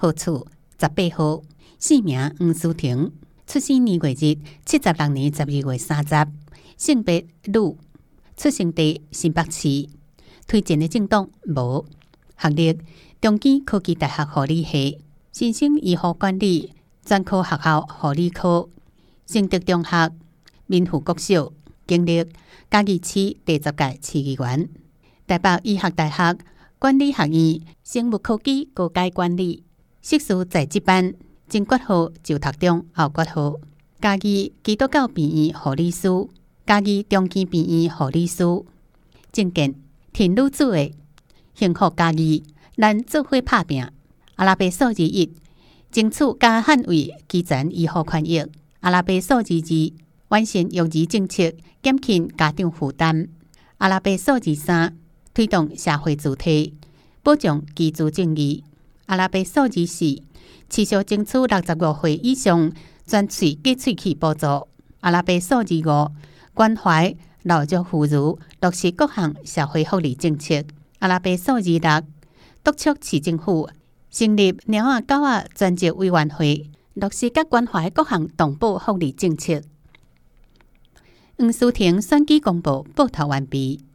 号处18号，姓名黄淑婷，出生年月日76年12月30，性别女，出生地新北市，推荐的政党无，学历中基科技大学护理系，新生医护管理专科学校护理科，成德中学民附国小，经历嘉义市第10届市议员，台北医学大学管理学院生物科技高阶管理，硕士在职班，前国号就读中后国号，嘉义基督教病院护理师，嘉义中基病院护理师，政见挺女子的幸福嘉义，咱做伙拍拼。阿拉伯数字1，争取加hạn为基层医护权益。阿拉伯数字2，完善育儿政策，减轻家长负担。阿拉伯数字3，推动社会主体，保障居住正义。阿拉伯数字4，持续争取65岁以上全喙假喙齿补助。阿拉伯数字5，关怀老弱妇孺，落实各项社会福利政策。阿拉伯数字6，督促市政府成立猫仔狗仔专责委员会，落实甲关怀各项动保福利政策。黄淑婷选举公报报道完毕。